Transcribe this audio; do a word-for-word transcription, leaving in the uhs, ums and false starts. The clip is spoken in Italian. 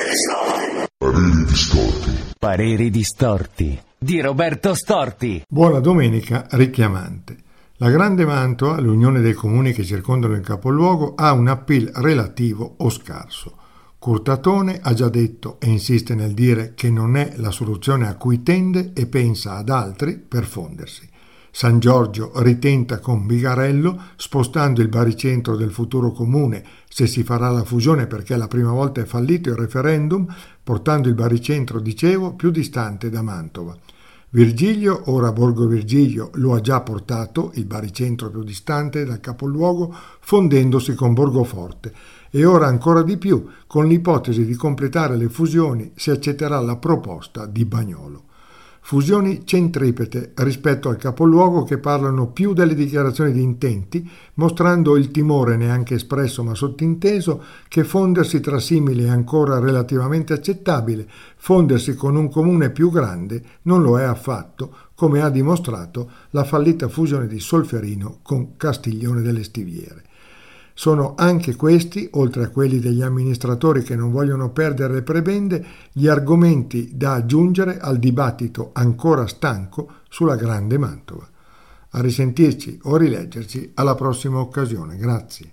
Pareri distorti. Pareri distorti di Roberto Storti. Buona domenica richiamante. La Grande Mantova, l'unione dei comuni che circondano il capoluogo, ha un appeal relativo o scarso. Curtatone ha già detto e insiste nel dire che non è la soluzione a cui tende e pensa ad altri per fondersi. San Giorgio ritenta con Bigarello, spostando il baricentro del futuro comune se si farà la fusione, perché la prima volta è fallito il referendum, portando il baricentro, dicevo, più distante da Mantova. Virgilio, ora Borgo Virgilio, lo ha già portato, il baricentro più distante dal capoluogo, fondendosi con Borgoforte, e ora ancora di più con l'ipotesi di completare le fusioni se accetterà la proposta di Bagnolo. Fusioni centripete rispetto al capoluogo che parlano più delle dichiarazioni di intenti, mostrando il timore neanche espresso ma sottinteso che fondersi tra simili è ancora relativamente accettabile, fondersi con un comune più grande non lo è affatto, come ha dimostrato la fallita fusione di Solferino con Castiglione delle Stiviere. Sono anche questi, oltre a quelli degli amministratori che non vogliono perdere le prebende, gli argomenti da aggiungere al dibattito ancora stanco sulla Grande Mantova. A risentirci o rileggerci alla prossima occasione. Grazie.